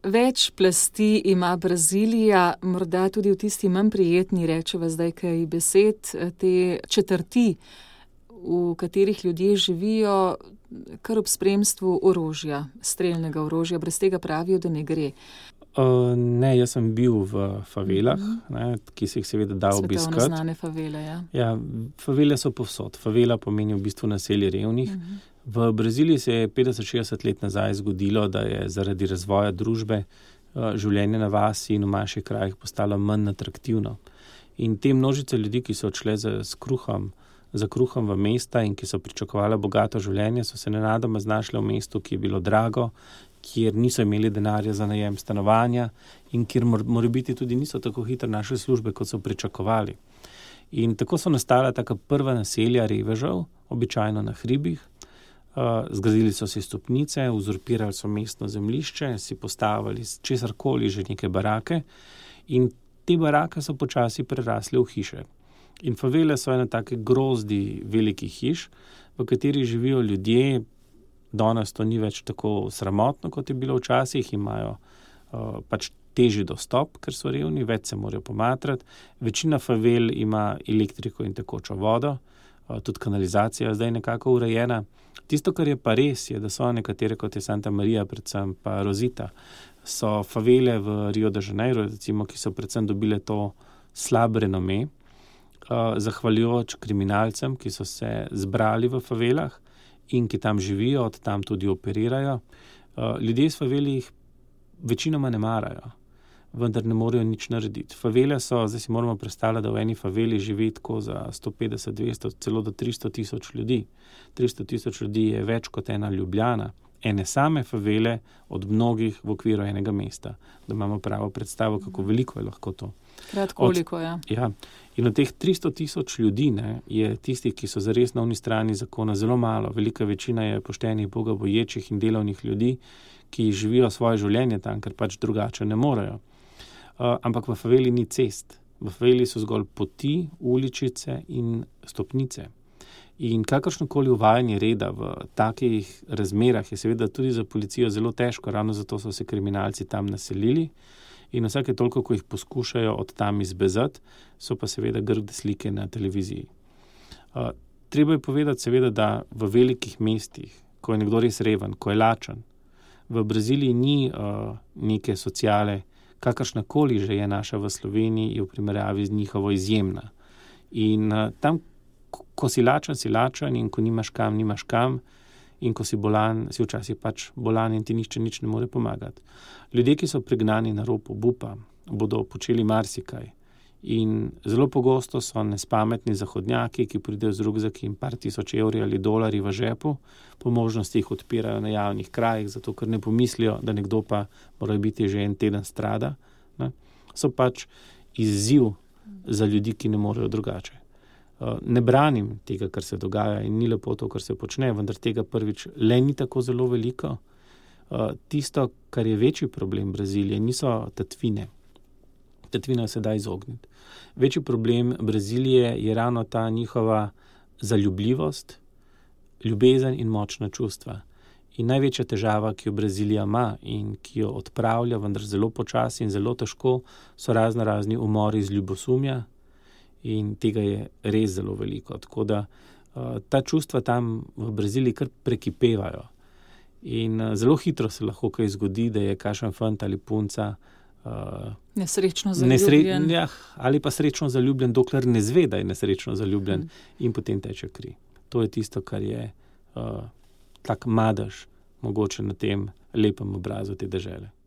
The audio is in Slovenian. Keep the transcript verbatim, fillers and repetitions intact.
Več plasti ima Brazilija, morda tudi v tisti manj prijetni, rečeva zdaj kaj besed, te četrti, v katerih ljudje živijo kar ob spremstvu orožja, strelnega orožja, brez tega pravijo, da ne gre. Uh, ne, jaz sem bil v favelah, mm-hmm. ne, ki se jih seveda da obiskati. Svetovno znane favele, ja. Ja, favele so povsod. Favela pomeni v bistvu naselje revnih. Mm-hmm. V Braziliji se je petdeset šestdeset let nazaj zgodilo, da je zaradi razvoja družbe uh, življenje na vasi in v manjših krajih postalo manj atraktivno. In te množice ljudi, ki so odšle za, s kruhom, za kruhom v mesta in ki so pričakovali bogato življenje, so se nenadoma znašle v mestu, ki je bilo drago, kjer niso imeli denarja za najem stanovanja in kjer morebiti tudi niso tako hitro našli službe, kot so pričakovali. In tako so nastala taka prva naselja revežev, običajno na hribih. Uh, zgradili so si stopnice, uzurpirali so mestno zemljišče, si postavili česarkoli že neke barake in te barake so počasi prerasle v hiše. In favele so ena take grozdi velikih hiš, v katerih živijo ljudje. Danes to ni več tako sramotno, kot je bilo včasih, imajo uh, pač težji dostop, ker so revni, več se morajo pomatrati. Večina favel ima elektriko in tekočo vodo, uh, tudi kanalizacija je zdaj nekako urejena. Tisto, kar je pa res, je, da so nekatere, kot je Santa Maria, predvsem pa Rosita, so favele v Rio de Janeiro, recimo, ki so predvsem dobile to slab renome, uh, zahvaljujoč kriminalcem, ki so se zbrali v favelah in ki tam živijo, od tam tudi operirajo. Ljudje iz faveli jih večinoma ne marajo, vendar ne morejo nič narediti. Favele so, zdaj si moramo predstavljati, da v eni faveli živi tako za sto petdeset, dvesto, celo do tristo tisoč ljudi. tristo tisoč ljudi je več kot ena Ljubljana, ene same favele od mnogih v okviru enega mesta. Da imamo pravo predstavo, kako veliko je lahko to. Krat koliko, ja. Ja. In od teh tristo tisoč ljudi ne, je tistih, ki so zares na oni strani zakona, zelo malo. Velika večina je poštenih, Boga boječih in delovnih ljudi, ki živijo svoje življenje tam, ker pač drugače ne morejo. Uh, ampak v faveli ni cest. V faveli so zgolj poti, uličice in stopnice. In kakršnokoli uvajanje reda v takih razmerah je seveda tudi za policijo zelo težko, ravno zato so se kriminalci tam naselili. In vsake toliko, ko jih poskušajo od tam izbezati, so pa seveda grde slike na televiziji. Uh, treba je povedati seveda, da v velikih mestih, ko je nekdo res reven, ko je lačen, v Braziliji ni uh, neke sociale, kakršnakoli že je naša v Sloveniji, je v primerjavi z njihovo izjemna. In uh, tam, ko si lačen, si lačen in ko nimaš kam, nimaš kam. In ko si bolan, si včasih pač bolan in ti nišče nič ne more pomagati. Ljudje, ki so pregnani na rob obupa, bodo počeli marsikaj. In zelo pogosto so nespametni zahodnjaki, ki pridejo z rukzaki in par tisoč evri ali dolari v žepu, po možnosti jih odpirajo na javnih krajih, zato ker ne pomislijo, da nekdo pa mora biti že en teden strada. Ne? So pač izziv za ljudi, ki ne morejo drugače. Ne branim tega, kar se dogaja in ni lepo to, kar se počne, vendar tega prvič le ni tako zelo veliko. Tisto, kar je večji problem Brazilije, niso tatvine. Tatvina se da izogniti. Večji problem Brazilije je ravno ta njihova zaljubljivost, ljubezen in močna čustva. In največja težava, ki jo Brazilija ima in ki jo odpravlja, vendar zelo počasi in zelo težko, so razno razni umori iz ljubosumja. In tega je res zelo veliko. Tako da uh, ta čustva tam v Braziliji kar prekipevajo. In uh, zelo hitro se lahko kaj zgodi, da je kakšen fant ali punca uh, nesrečno zaljubljen. Nesre, ja, ali pa srečno zaljubljen, dokler ne zve, da je nesrečno zaljubljen hmm. in potem teče kri. To je tisto, kar je uh, tak madež mogoče na tem lepem obrazu te dežele.